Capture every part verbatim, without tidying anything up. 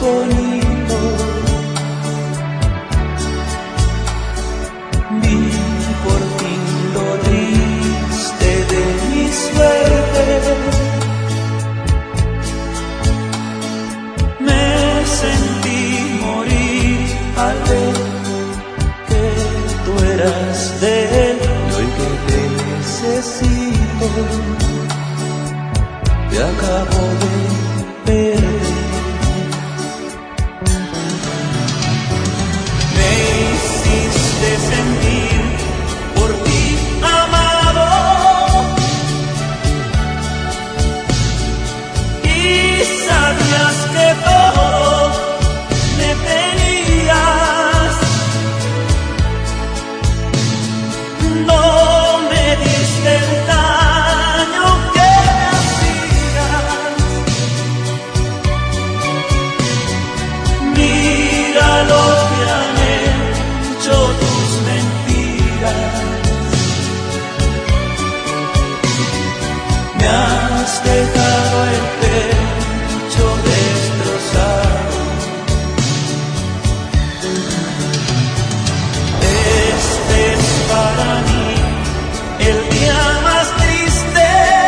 bonito. Vi por fin lo triste de mi suerte. Me sentí morir al ver que tú eras de él. Y hoy que te necesito, te acabo de perder. Me hiciste sentir por ti amado y sabías que todo me tenías. No me diste el daño que me hacías. Mira lo que han hecho tus mentiras. Me has dejado el pecho destrozado. Este es para mí el día más triste,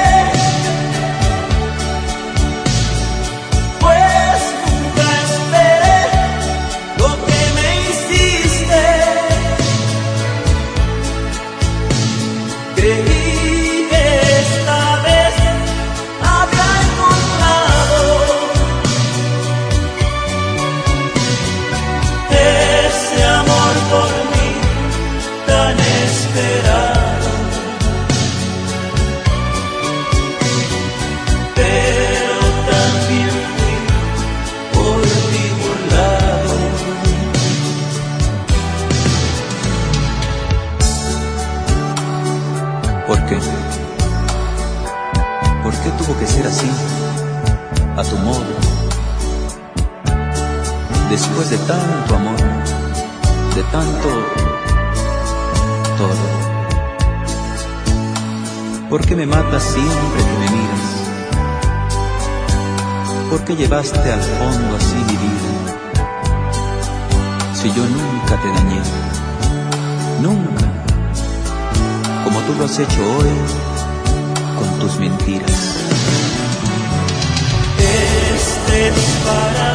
pues nunca esperé lo que me hiciste. Creí que esta vez había encontrado ese amor por mí tan esperado. Pero también fui por ti burlado. ¿Por qué? ¿Por qué tuvo que ser así, a tu modo? Después de tanto amor, de tanto todo. ¿Por qué me matas siempre que me miras? ¿Por qué llevaste al fondo así mi vida? Si yo nunca te dañé, nunca, como tú lo has hecho hoy con tus mentiras. Este es para